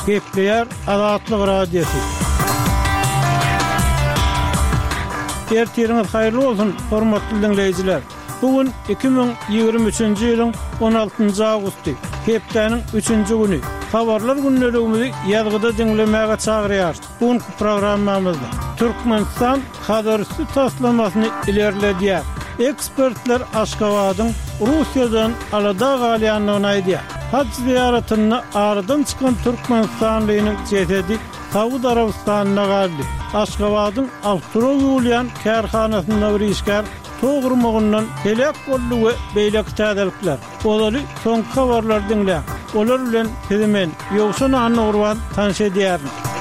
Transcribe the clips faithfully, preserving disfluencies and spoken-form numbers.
Gepleyer Azatlyk Radiosu. Ertiriniz hayırlı olsun, hormatly dinleyijiler. Bugün iki bin ýygrimi üçinji ýylyň on altynjy awgusty, hepdeniň üçinji güni. Habarlar günneligimizi ýazgyda dinlemäge çagyrýar. Bugünkü programmamyzda Türkmenistan hadarysy taslamasyny ilerledýär. Ekspertler Aşgabatyň Russiýadan alada galýanlygyny aýdýar. Hac ziyaretyny aradan çykan Türkmenistanlynyň jesedi Saudi Arabistanyna galdy. Aşgabatyň Avstraliýan kärhanasyna bir işgär toğurmagyndan helak boldy we beýleki täzelikler. Olary soňky habarlar dinle. Olar bilen hemen ýogşan anagurwan tanşy edýär.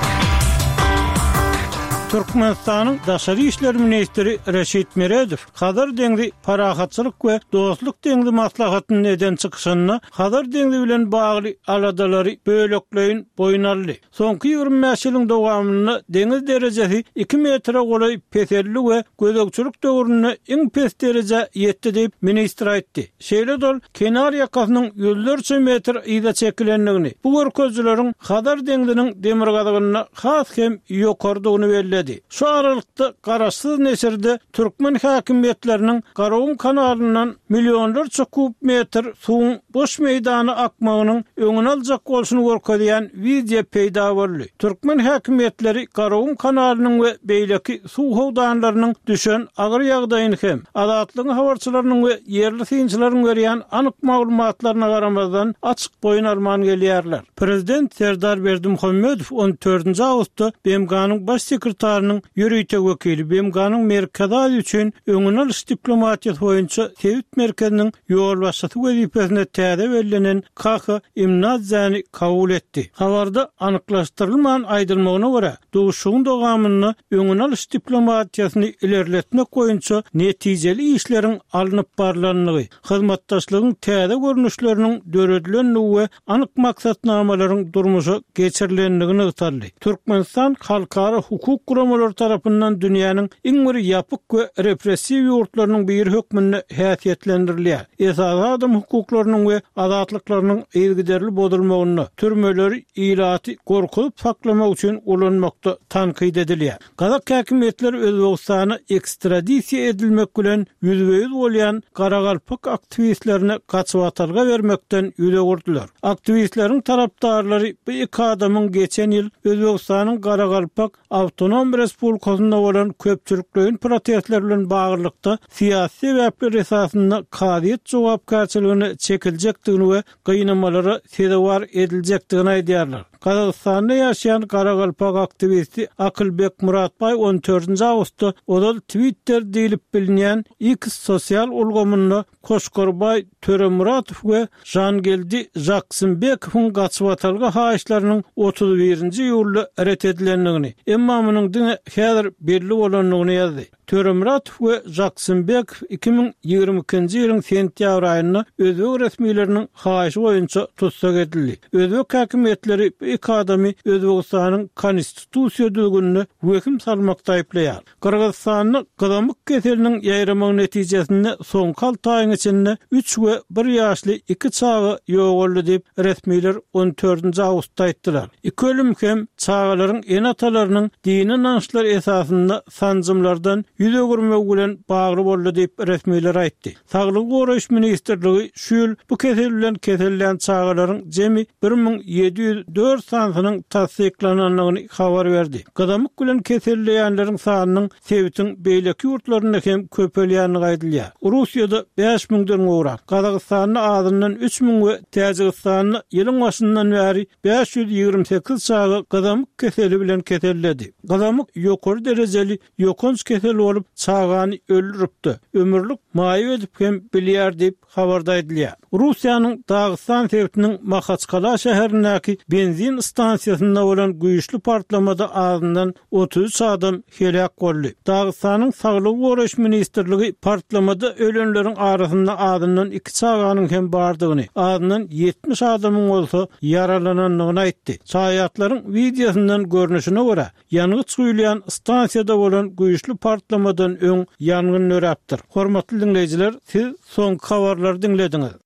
Türkmenistanyň Daşary işler ministri Reşit Meredow Hadar deňdi parahatçylyk we dostluk deňdi maslahatyny eden çykyşyny Hadar deňdi bilen bagly aladalary bölekleýin boýnaldy. Soňky ýygrimi beş ýylyň dowamyny deňiz derejesi iki metre golay peselli we gözegçilik döwrüne iň pes dereje ýetdi diýip ministr aýtdy. Şeýle dol kenar ýakasynyň ýüllerçe metr ýyda çekilenligini, bu görkezleriň Hadar deňdiniň demir gadygyna has hem ýokardygyny bellädi. Şu aralykda garaşsyz nesirde Türkmen häkimetleriniň Garawun kanalyndan milyonlarça kub metr suwun boş meýdany akmagynyň öňüni aljak bolşuny görkezýän video peýda boldy. Türkmen häkimetleri Garawun kanalynyň we beýleki suw howdanlarynyň düşen agyr ýagdaýyny hem adatlygyň habarçylarynyň we yerli synçylaryň berýän anyk maglumatlaryna garamazdan açyk boýun alman gelýärler. Prezident Serdar Berdimuhammedow on dördünji awgustda B M G'nyň baş sekretary Yürüýte wekili B M G'nyň merkezi üçin öňüne alyş diplomatiýa boýunça Sewit merkeziniň ýol başçysy wezipesine täze berlenen Kaka Imnazany kabul etdi. Habarda anyklaşdyrylmagan aýdylmagyna görä, duşuň dowamyny öňüne alyş diplomatiýasyny ilerletmek boýunça netijeli işleriň alınıp barlanlygy, hyzmatdaşlygyň täze görnüşleriniň döredilenligi we anyk maksatnamalaryň durmuşa geçirilenligini ýytardy. Türkmenistan halkara hukuk kuramalar tarapyndan dünýäniň iň bir ýapyk we repressiw ýurtlarynyň bir hökmünde häsiýetlendirilýär. Esas adam hukuklarynyň we azatlyklarynyň ýergiderli bodulmagyny, türmeleri ýylaty gorkup saklamak üçin ulanmakda tanqid edilýär. Kazak häkimetleri Özbegistana ekstradisiýa edilmek bilen ýüzbeýüz bolýan Garagalpak aktivistlerine gaçywatarga bermekden ýüze gurdular. Aktivistleriň tarapdarlary bu iki adamyň geçen ýyl Özbegistanyň Garagalpak Awtonom Respublikasynda bolan köpçüliklerin protestler bilen bagyrlykda syýasy sebäpler esasynda kadyet jogapkarçylygyny çekiljekdigini we gynamalara sebäp ediljekdigini aýdýarlar. Kazakstanda ýaşaýan Garagalpak aktivisti Akylbek Muratbay on dördünji awgustda odal Twitter diýilip bilinýän X sosial ulgamyny Koşgorbay Töre Muratow we Jangeldi Jaksinbekowyň gaçywatalga haýyşlarynyň otuz birinji ýylda ret edilenligini, emma munyň dine häzir belli bolanlygyny ýazdy. Töre Muratow we Jaksinbekow iki bin ýygrimi ikinji ýylyň sentýabr aýynda özbek resmiýetleriniň haýyşy boýunça tutsak edildi. Özbek häkimetleri iki adamy Özbegistanyň konstitusiýa düzgünine höküm salmakda aýplaýar. Kyrgyzstanyň Gydamyk keseliniň ýaýramagy netijesinde soňky alty aýyň içinde üç we bir ýaşly iki çagy ýok boldy diýip resmiýetler on dördünji awgustda aýtdylar. Iki ölüm hem çagalaryň en atalarynyň dini inançlar esasynda sanjymlardan ýüze gürmek bilen bagly boldy diýip resmiýetler aýtdy. Saglyk goraýyş ministrligi şu ýyl bu kesel bilen kesellän çagalaryň jemi bir min ýedi ýüz dört sanynyň tasdiklananlygyny habar berdi. Gydamyk bilen kesellänleriň sanynyň Sewitin beýleki ýurtlaryna hem köpelýänligi aýdylýar. Russiýada beş miňden gowrak, Kazakstanyň adyndan üç miň we Täjikistanyň ýylyň başyndan bäri beş ýüz ýygrimi sekiz çagy gydamyk keseli bilen keselledi. Gydamyk ýokary derejeli ýokunç kesel bolup çagany öldüripdi. Ömürlük maýyp edip hem bilýär diýip habarda aýdylýar. Russiýanyň Dagestan Sewitiniň Makhatskala şäherindäki benzin stansiýasynda bolan güýçli partlamada azyndan otuz üç adam helak boldy. Dagestanyň Saglyk goraýyş ministrligi partlamada ölenleriň arasynda azyndan iki çaganyň hem bardygyny, azyndan yetmiş adamyň bolsa yaralananlygyny aýtdy. Şahyatlaryň videosyndan görnüşine görä, ýanygy çyýlan stansiýada bolan güýçli partlamadan öň ýangyn nöräpdir. Hormatly dinleýijiler, siz soňky habarlary dinlediňiz.